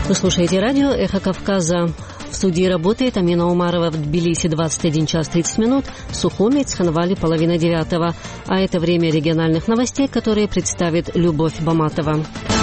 Вы слушаете радио «Эхо Кавказа». В студии работает Амина Умарова. В Тбилиси 21 час 30 минут, в Сухуми, Цхинвале 8:30. А это время региональных новостей, которые представит Любовь Баматова.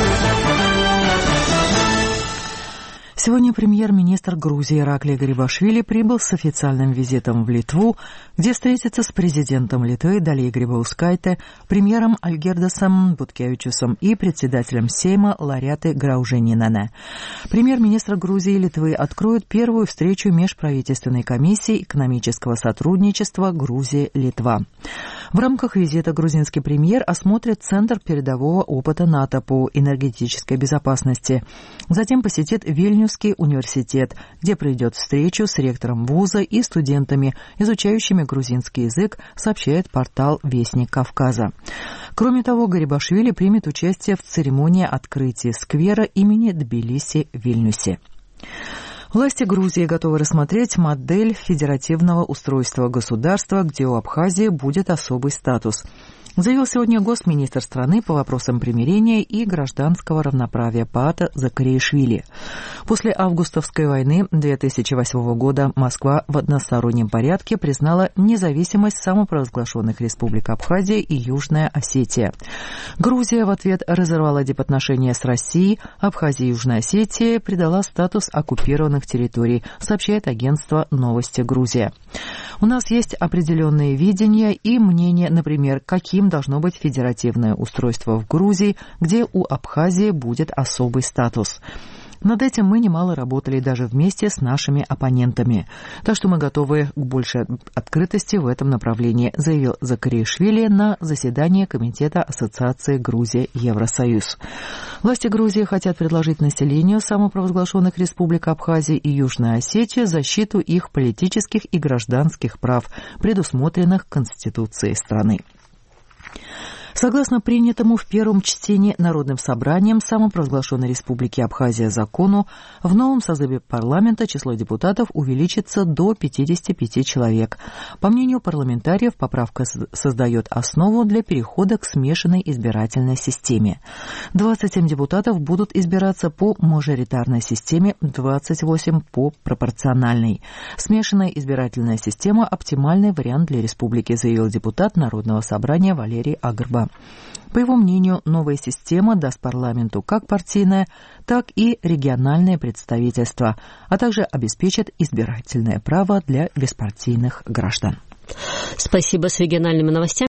Сегодня премьер-министр Грузии Ираклий Гарибашвили прибыл с официальным визитом в Литву, где встретится с президентом Литвы Далией Грибаускайте, премьером Альгердасом Буткевичусом и председателем Сейма Лариатой Грауженинане. Премьер-министр Грузии и Литвы откроют первую встречу межправительственной комиссии экономического сотрудничества Грузия-Литва. В рамках визита грузинский премьер осмотрит Центр передового опыта НАТО по энергетической безопасности. Затем посетит Вильнюсский университет, где проведет встречу с ректором вуза и студентами, изучающими грузинский язык, сообщает портал «Вестник Кавказа». Кроме того, Гарибашвили примет участие в церемонии открытия сквера имени Тбилиси в Вильнюсе. Власти Грузии готовы рассмотреть модель федеративного устройства государства, где у Абхазии будет особый статус, заявил сегодня госминистр страны по вопросам примирения и гражданского равноправия Паата Закариашвили. После августовской войны 2008 года Москва в одностороннем порядке признала независимость самопровозглашенных республик Абхазия и Южная Осетия. Грузия в ответ разорвала дипотношения с Россией, Абхазия и Южная Осетия придала статус оккупированных территорий, сообщает агентство «Новости Грузия». У нас есть определенные видения и мнения, например, каким должно быть федеративное устройство в Грузии, где у Абхазии будет особый статус. Над этим мы немало работали даже вместе с нашими оппонентами. Так что мы готовы к большей открытости в этом направлении, заявил Закариашвили на заседании Комитета Ассоциации Грузия-Евросоюз. Власти Грузии хотят предложить населению самопровозглашенных республик Абхазия и Южная Осетия защиту их политических и гражданских прав, предусмотренных Конституцией страны. Согласно принятому в первом чтении Народным собранием самопровозглашенной Республики Абхазия закону, в новом созыве парламента число депутатов увеличится до 55 человек. По мнению парламентариев, поправка создает основу для перехода к смешанной избирательной системе. 27 депутатов будут избираться по мажоритарной системе, 28 по пропорциональной. Смешанная избирательная система – оптимальный вариант для республики, заявил депутат Народного собрания Валерий Агрба. По его мнению, новая система даст парламенту как партийное, так и региональное представительство, а также обеспечит избирательное право для беспартийных граждан. Спасибо. С региональными новостями